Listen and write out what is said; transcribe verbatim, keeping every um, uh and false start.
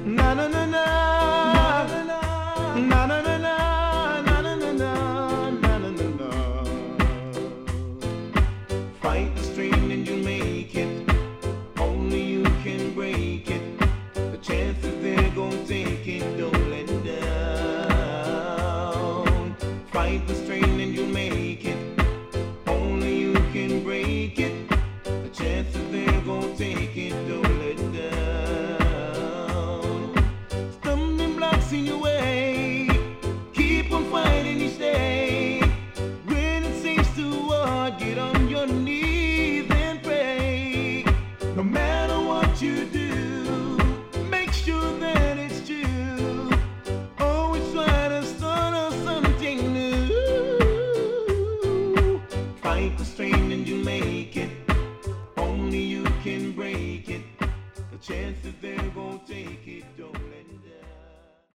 Na na na na. Na na na na. Na na na na. Na na na na. Fight the strain and you'll make it. Only you can break it. The chances they're gonna take it, don't let down. Fight the strain and you'll make it. Only you can break it. The chances they're gonna take it, don't let down. Stumbling blocks in your way. Keep on fighting each day. When it seems too hard, get on your knees and pray. No matter what you do, make sure that it's true. Always try to start on something new. Fight the strain and you'll make it. Only you can break it. The chances they're gonna take it, don't